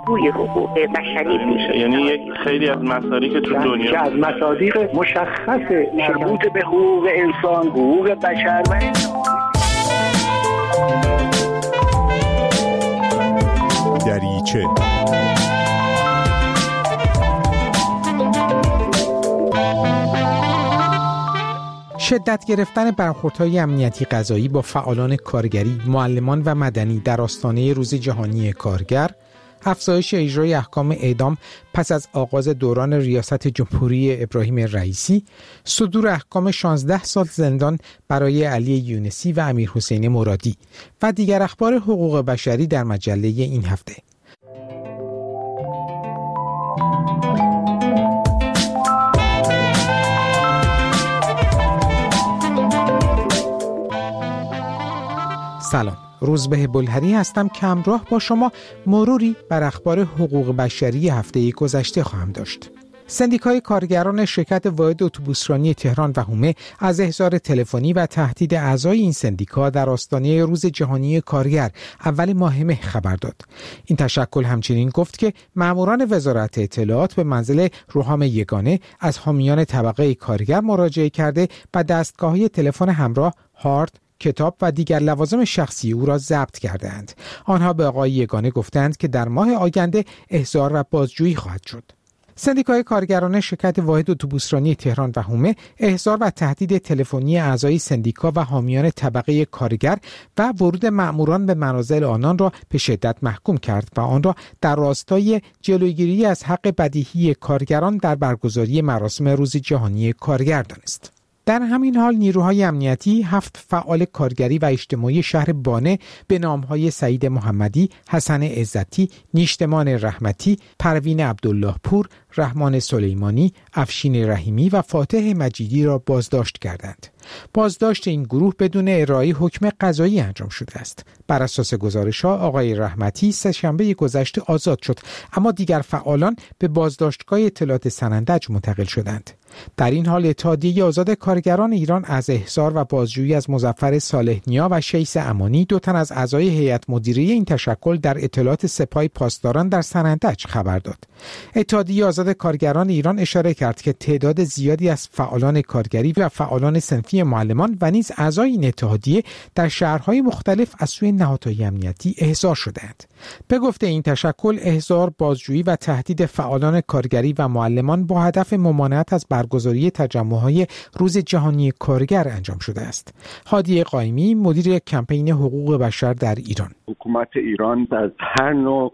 پهلوی حقوق بشری میشه. یعنی یک خیلی از مصادیق که تو دنیا که از مصادیق مشخص مربوط به حقوق انسان، حقوق بشر و دریچه شدت گرفتن برخوردهای امنیتی قضایی با فعالان کارگری، معلمان و مدنی در آستانه روز جهانی کارگر، افزایش اجرای احکام اعدام پس از آغاز دوران ریاست جمهوری ابراهیم رئیسی، صدور احکام 16 سال زندان برای علی یونسی و امیرحسین مرادی و دیگر اخبار حقوق بشری در مجله این هفته. سلام، روزبه بلهری هستم که همراه با شما مروری بر اخبار حقوق بشری هفته گذشته خواهم داشت. سندیکای کارگران شرکت واحد اتوبوسرانی تهران و هومه از احضار تلفنی و تهدید اعضای این سندیکا در آستانه روز جهانی کارگر اول ماه مه خبر داد. این تشکل همچنین گفت که ماموران وزارت اطلاعات به منزل روحام یگانه از حامیان طبقه کارگر مراجعه کرده و دستگاه‌های تلفن همراه، هارد، کتاب و دیگر لوازم شخصی او را ضبط کردند. آنها به آقای یگانه گفتند که در ماه آینده احضار و بازجویی خواهد شد. سندیکای کارگران شرکت واحد اتوبوسرانی تهران و هومه احضار و تهدید تلفنی اعضای سندیکا و حامیان طبقه کارگر و ورود مأموران به منازل آنان را به شدت محکوم کرد و آن را در راستای جلوگیری از حق بدیهی کارگران در برگزاری مراسم روز جهانی کارگر دانست. در همین حال نیروهای امنیتی 7 فعال کارگری و اجتماعی شهر بانه به نامهای سعید محمدی، حسن عزتی، نیشتمان رحمتی، پروین عبدالله پور، رحمان سلیمانی، افشین رحیمی و فاتح مجیدی را بازداشت کردند. بازداشت این گروه بدون ارائه حکم قضایی انجام شده است. بر اساس گزارش‌ها آقای رحمتی سه‌شنبه گذشته آزاد شد، اما دیگر فعالان به بازداشتگاه اطلاعات سنندج منتقل شدند. در این حال اتحادیه آزاد کارگران ایران از احضار و بازجویی از مظفر صالح نیا و شیس امانی، 2 تن از اعضای هیئت مدیره این تشکل در اطلاعات سپاه پاسداران در سنندج خبر داد. اتحادیه آزاد کارگران ایران اشاره کرد که تعداد زیادی از فعالان کارگری و فعالان صنفی معلمان و نیز اعضای این اتحادیه در شهرهای مختلف از سوی نهادهای امنیتی احضار شدند. به گفته این تشکل، احضار، بازجویی و تهدید فعالان کارگری و معلمان با هدف ممانعت از برگزاری تجمع‌های روز جهانی کارگر انجام شده است. هادی قائمی، مدیر کمپین حقوق بشر در ایران: حکومت ایران از هر نوع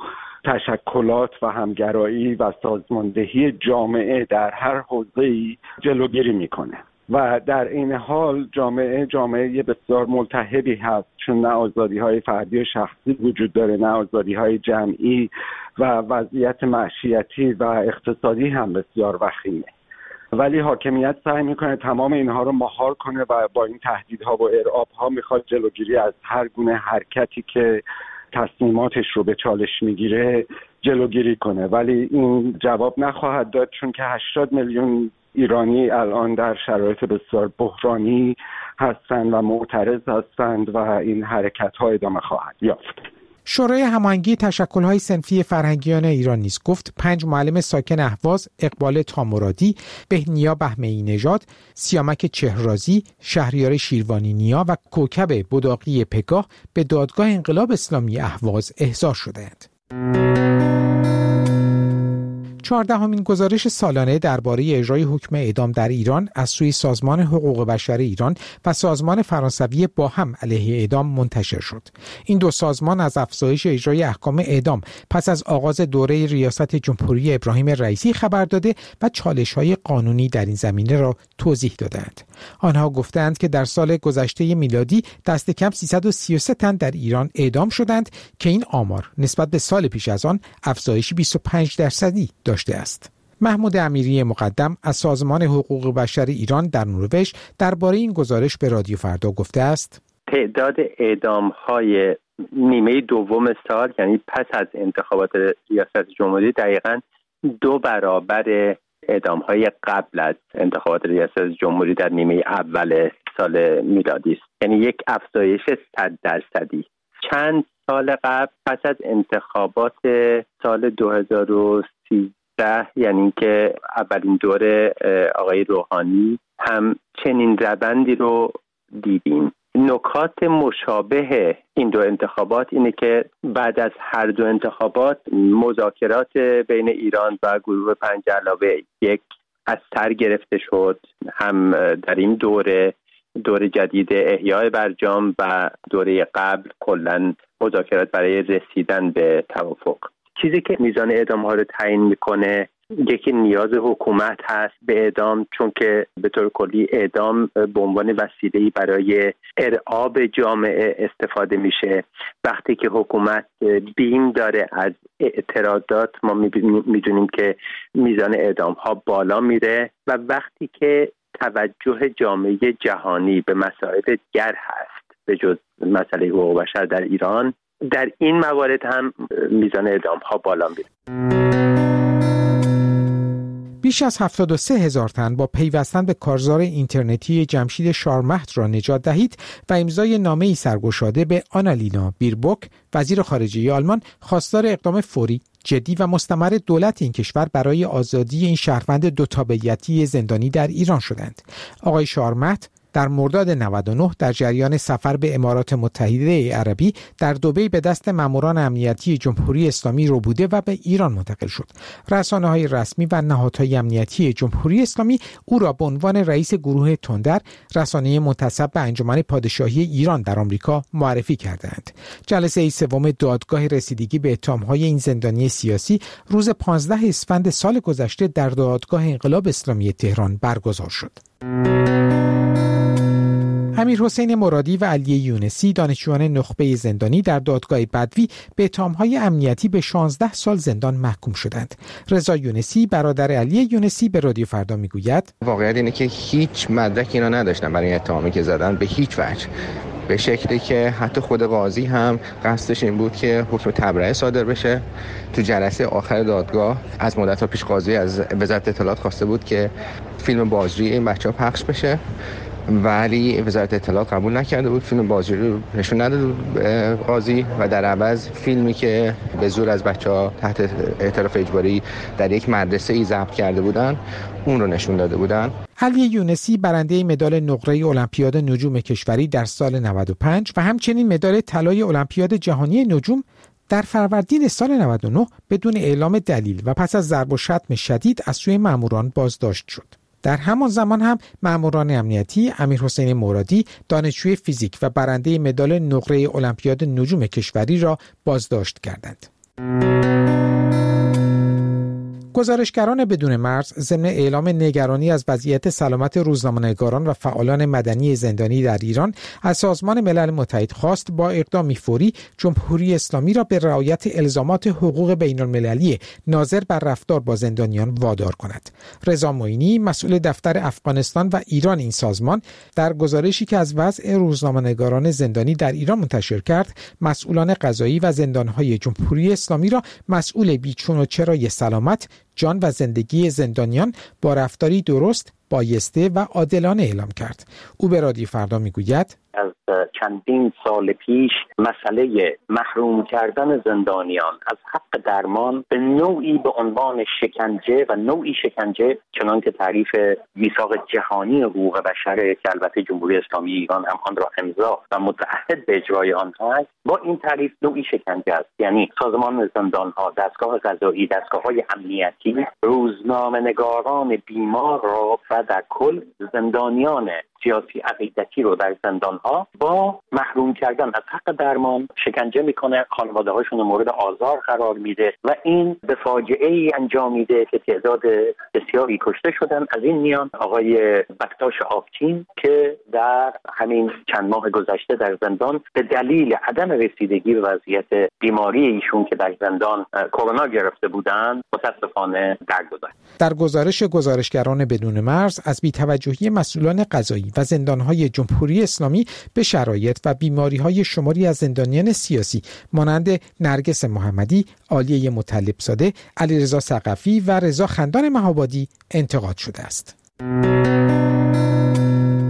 تشکلات و همگرایی و سازماندهی جامعه در هر حوزه‌ای جلوگیری میکنه و در این حال جامعه بسیار ملتهبی هست، چون نه آزادی‌های فردی و شخصی وجود داره، نه آزادی‌های جمعی و وضعیت معیشتی و اقتصادی هم بسیار وخیمه. ولی حاکمیت سعی میکنه تمام اینها رو مهار کنه و با این تهدیدها و ارعابها میخواد جلوگیری از هر گونه حرکتی که تصمیماتش رو به چالش میگیره جلوگیری کنه، ولی این جواب نخواهد داد، چون که 80 میلیون ایرانی الان در شرایط بسیار بحرانی هستند و معترض هستند و این حرکت‌ها ادامه خواهد یافت. شورای هماهنگی تشکل‌های صنفی فرهنگیان ایران نیز گفت 5 معلم ساکن اهواز، اقبال تامرادی، بهنیا بهمه‌ای نژاد، سیامک چهرازی، شهریار شیروانی نیا و کوکب بداقی پگاه به دادگاه انقلاب اسلامی اهواز احضار شدند. 14مین گزارش سالانه درباره اجرای حکم اعدام در ایران از سوی سازمان حقوق بشر ایران و سازمان فرانسوی با هم علیه اعدام منتشر شد. این 2 سازمان از افزایش اجرای احکام اعدام پس از آغاز دوره ریاست جمهوری ابراهیم رئیسی خبر داده و چالش‌های قانونی در این زمینه را توضیح دادند. آنها گفتند که در سال گذشته میلادی دست کم 333 تن در ایران اعدام شدند که این آمار نسبت به سال پیش از آن افزایشی 25% داشته است. محمود امیری مقدم از سازمان حقوق بشر ایران در نروژ درباره این گزارش به رادیو فردا گفته است: تعداد اعدام‌های نیمه دوم سال، یعنی پس از انتخابات ریاست جمهوری، دقیقاً 2 برابر اعدام‌های قبل از انتخابات ریاست جمهوری در نیمه اول سال میلادی است. یعنی یک افزایش 100%. چند سال قبل پس از انتخابات سال 2013، یعنی که اولین دور آقای روحانی، هم چنین روندی رو دیدیم. نکات مشابه این دو انتخابات اینه که بعد از هر دو انتخابات مذاکرات بین ایران و گروه 5+1 از سر گرفته شد. هم در این دور جدید احیای برجام و دوره قبل کلاً مذاکرات برای رسیدن به توافق. چیزی که میزان اعدام ها رو تعیین میکنه، یکی نیاز حکومت هست به اعدام، چون که به طور کلی اعدام به عنوان وسیله‌ای برای ارعاب جامعه استفاده میشه. وقتی که حکومت بیم داره از اعتراضات، ما میدونیم که میزان اعدام ها بالا میره، و وقتی که توجه جامعه جهانی به مسائل دیگر هست به جز مسئله حقوق بشر در ایران، در این موارد هم میزان اعدام ها بالا میره. بیش از 73,000 تن با پیوستن به کارزار اینترنتی جمشید شارمهد را نجات دهید و امضای نامه‌ای سرگشاده به آنالینا بیربوک، وزیر خارجه آلمان، خواستار اقدام فوری، جدی و مستمر دولت این کشور برای آزادی این شهروند دوتابعیتی زندانی در ایران شدند. آقای شارمهد در مرداد 99 در جریان سفر به امارات متحده عربی در دبی به دست ماموران امنیتی جمهوری اسلامی ربوده و به ایران منتقل شد. رسانه‌های رسمی و نهادهای امنیتی جمهوری اسلامی او را به عنوان رئیس گروه تندر، رسانه منتسب به انجمن پادشاهی ایران در آمریکا، معرفی کردند. جلسه سوم دادگاه رسیدگی به اتهام‌های این زندانی سیاسی روز 15 اسفند سال گذشته در دادگاه انقلاب اسلامی تهران برگزار شد. امیرحسین مرادی و علی یونسی، دانشجویان نخبه زندانی در دادگاه بدوی، به اتهام‌های امنیتی به 16 سال زندان محکوم شدند. رضا یونسی، برادر علی یونسی، به رادیو فردا میگوید واقعیت اینه که هیچ مدرکی اینا نداشتن برای این اتهامی که زدن، به هیچ وجه، به شکلی که حتی خود قاضی هم قصدش این بود که حکم تبرئه صادر بشه. تو جلسه آخر دادگاه از مدت‌ها پیش قاضی از وزارت اطلاعات خواسته بود که فیلم بازجویی این بچه‌ها پخش بشه، ولی وزارت اطلاعات قبول نکرده بود. فیلم بازجویی رو نشون نداده بود قاضی و در عوض فیلمی که به زور از بچه‌ها تحت اعتراف اجباری در یک مدرسه‌ای ضبط کرده بودن اون رو نشون داده بودن. علی یونسی برنده مدال نقره المپیاد نجوم کشوری در سال 95 و همچنین مدال طلای المپیاد جهانی نجوم در فروردین سال 99 بدون اعلام دلیل و پس از ضرب و شتم شدید از سوی ماموران بازداشت شد. در همان زمان هم ماموران امنیتی امیرحسین مرادی، دانشجوی فیزیک و برنده مدال نقره المپیاد نجوم کشوری را بازداشت کردند. گزارشگران بدون مرز ضمن اعلام نگرانی از وضعیت سلامت روزنامه‌نگاران و فعالان مدنی زندانی در ایران از سازمان ملل متحد خواست با اقدامی فوری جمهوری اسلامی را به رعایت الزامات حقوق بین‌المللی ناظر بر رفتار با زندانیان وادار کند. رضا معینی، مسئول دفتر افغانستان و ایران این سازمان، در گزارشی که از وضع روزنامه‌نگاران زندانی در ایران منتشر کرد، مسئولان قضایی و زندان‌های جمهوری اسلامی را مسئول بیچون و چرای سلامت، جان و زندگی زندانیان با رفتاری درست، بایسته و عادلانه اعلام کرد. او به رادیو فردا میگوید از چندین سال پیش مسئله محروم کردن زندانیان از حق درمان به نوعی به عنوان شکنجه و نوعی شکنجه چنان که تعریف میثاق جهانی حقوق بشر که البته جمهوری اسلامی ایران هم آن را امضا و متعهد به اجرای آن است، با این تعریف نوعی شکنجه است. یعنی سازمان زندان‌ها، دستگاه قضایی، دستگاه‌های امنیتی روزنامه‌نگاران بیمار را و در کل زندانیان سیاسی عقیدتی رو در زندان‌ها با محروم کردن از حق درمان شکنجه میکنه، خانواده‌هاشون مورد آزار قرار میده و این به فاجعه‌ای انجام میده که تعداد بسیاری کشته شدن. از این میان آقای بکتاش آبچین که در همین چند ماه گذشته در زندان به دلیل عدم رسیدگی به وضعیت بیماری ایشون که در زندان کرونا گرفته بودن متاسفانه درگذشت. در گزارشگران بدون مرز از بی‌توجهی مسئولان قضایی و زندان‌های جمهوری اسلامی به شرایط و بیماری‌های شماری از زندانیان سیاسی مانند نرگس محمدی، عالیه مطلب‌زاده، علیرضا ثقفی و رضا خندان مهابادی انتقاد شده است.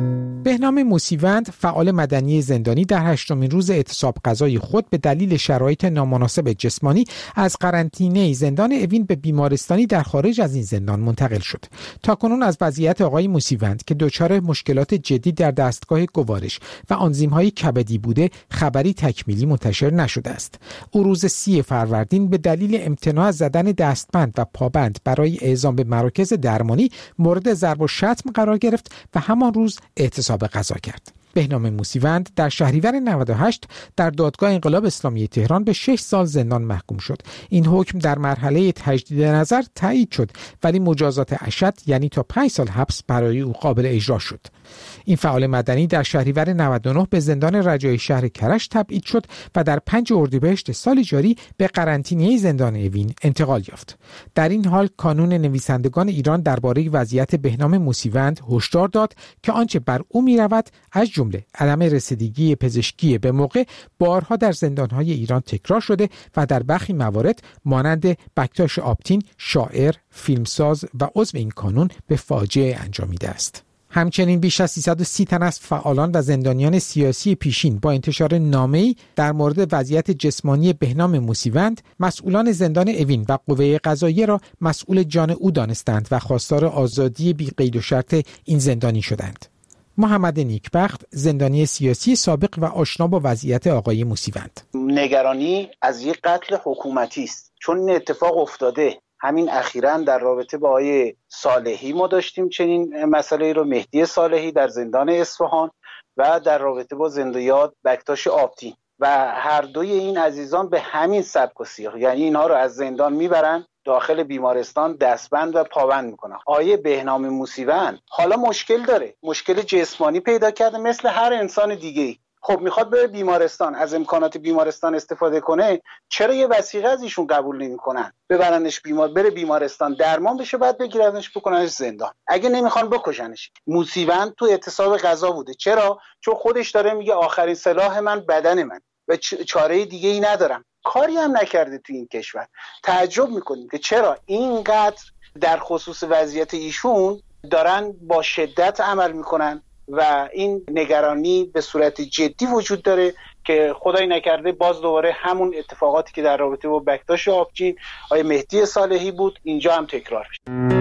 بهنام موسیوند، فعال مدنی زندانی، در 8مین روز اعتصاب غذای خود به دلیل شرایط نامناسب جسمانی از قرنطینه زندان اوین به بیمارستانی در خارج از این زندان منتقل شد. تاکنون از وضعیت آقای موسیوند که دچار مشکلات جدی در دستگاه گوارش و آنزیم‌های کبدی بوده خبری تکمیلی منتشر نشده است. او روز 30 فروردین به دلیل امتناع از زدن دستبند و پابند برای اعزام به مراکز درمانی مورد ضرب و شتم قرار گرفت و همان روز اعتصاب غذا کرد. بهنام موسیوند در شهریور 98 در دادگاه انقلاب اسلامی تهران به 6 سال زندان محکوم شد. این حکم در مرحله تجدید نظر تایید شد ولی مجازات اشد یعنی تا 5 سال حبس برای او قابل اجرا شد. این فعال مدنی در شهریور 99 به زندان رجایی شهر کرج تبعید شد و در 5 اردیبهشت سال جاری به قرنطینه زندان اوین انتقال یافت. در این حال کانون نویسندگان ایران درباره وضعیت بهنام موسیوند هشدار داد که آنچه بر او می‌رود از جمله عدم رسیدگی پزشکی به موقع بارها در زندان‌های ایران تکرار شده و در برخی موارد مانند بکتاش آپتین، شاعر، فیلمساز و عضو این کانون به فاجعه انجامیده است. همچنین بیش از 330 تن از فعالان و زندانیان سیاسی پیشین با انتشار نامه‌ای در مورد وضعیت جسمانی بهنام موسیوند مسئولان زندان اوین و قوه قضاییه را مسئول جان او دانستند و خواستار آزادی بی قید و شرط این زندانی شدند. محمد نیکبخت، زندانی سیاسی سابق و آشنا با وضعیت آقای موسیوند: نگرانی از یک قتل حکومتی است، چون این اتفاق افتاده. همین اخیراً در رابطه با آقای صالحی ما داشتیم چنین مسئله رو، مهدی صالحی در زندان اصفهان و در رابطه با زندیات بکتاش آپتین، و هر دوی این عزیزان به همین سبک و سیاق، یعنی اینها رو از زندان میبرن داخل بیمارستان دستبند و پابند میکنن. آیه بهنام موسیوند حالا مشکل داره، مشکل جسمانی پیدا کرده مثل هر انسان دیگه‌ای. خب میخواد بره بیمارستان، از امکانات بیمارستان استفاده کنه، چرا یه وثیقه از ایشون قبول نمیکنن؟ ببرنش بره بیمارستان درمان بشه، بعد بگیرنش بکننش زندان. اگه نمیخوان بکشنش. موسیوند تو اعتصاب غذا بوده. چرا؟ چون خودش داره میگه آخرین سلاح من بدن من و چاره دیگه ای ندارم. کاری هم نکرده تو این کشور. تعجب میکنیم که چرا اینقدر در خصوص وضعیت ایشون دارن با شدت عمل میکنن و این نگرانی به صورت جدی وجود داره که خدای نکرده باز دوباره همون اتفاقاتی که در رابطه با بکتاش آپتین، آقای مهدی صالحی بود اینجا هم تکرار میشه.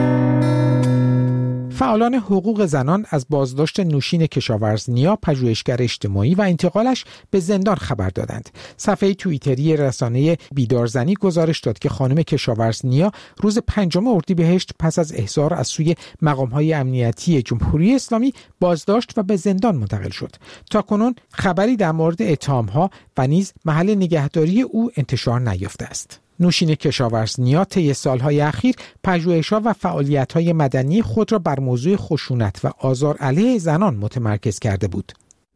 فعالان حقوق زنان از بازداشت نوشین کشاورز نیا، پژوهشگر اجتماعی و انتقالش به زندان خبر دادند. صفحه توییتری رسانه بیدارزنی گزارش داد که خانم کشاورز نیا روز 5 اردیبهشت پس از احضار از سوی مقام‌های امنیتی جمهوری اسلامی بازداشت و به زندان منتقل شد. تاکنون خبری در مورد اتهام‌ها و نیز محل نگهداری او انتشار نیافته است. نوشین کشاورز نیا طی سالهای اخیر پژوهش‌ها و فعالیت‌های مدنی خود را بر موضوع خشونت و آزار علیه زنان متمرکز کرده بود.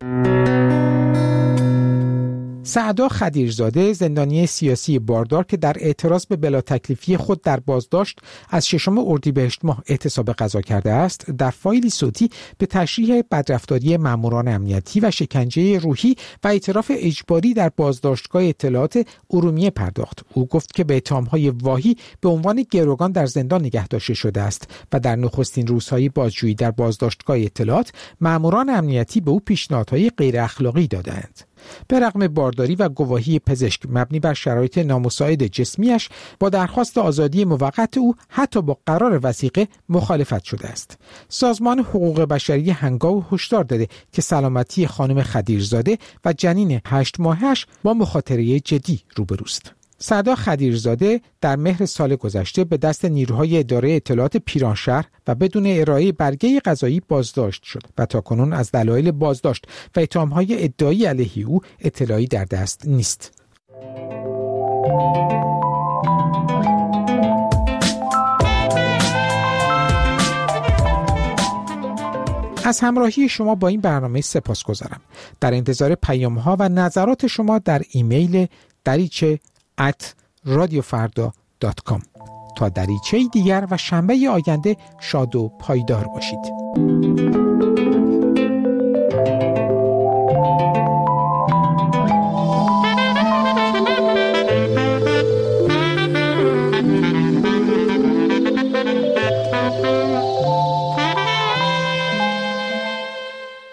سعدا خدیرزاده، زندانی سیاسی باردار که در اعتراض به بلا تکلیفی خود در بازداشت از 6 اردیبهشت ماه اعتصاب غذا کرده است، در فایلی صوتی به تشریح بدرفتاری ماموران امنیتی و شکنجه روحی و اعتراف اجباری در بازداشتگاه اطلاعات ارومیه پرداخت. او گفت که به اتهام‌های واهی به عنوان گروگان در زندان نگه داشته شده است و در نخستین روزهای بازجویی در بازداشتگاه اطلاعات ماموران امنیتی به او پیشنهادهای غیر اخلاقی دادند. به رغم بارداری و گواهی پزشک مبنی بر شرایط نامساعد جسمیش، با درخواست آزادی موقت او حتی با قرار وثیقه مخالفت شده است. سازمان حقوق بشری هنگاو هشدار داده که سلامتی خانم خدیرزاده و جنین 8 ماهش با مخاطره جدی روبروست. سعدا خدیرزاده در مهر سال گذشته به دست نیروهای اداره اطلاعات پیرانشهر و بدون ارائه برگه قضایی بازداشت شد و تاکنون از دلایل بازداشت و اتهامهای ادعایی علیه او اطلاعی در دست نیست. از همراهی شما با این برنامه سپاسگزارم. در انتظار پیام‌ها و نظرات شما در ایمیل dariche@radiofarda.com. تا دریچه دیگر و شنبه آینده شاد و پایدار باشید.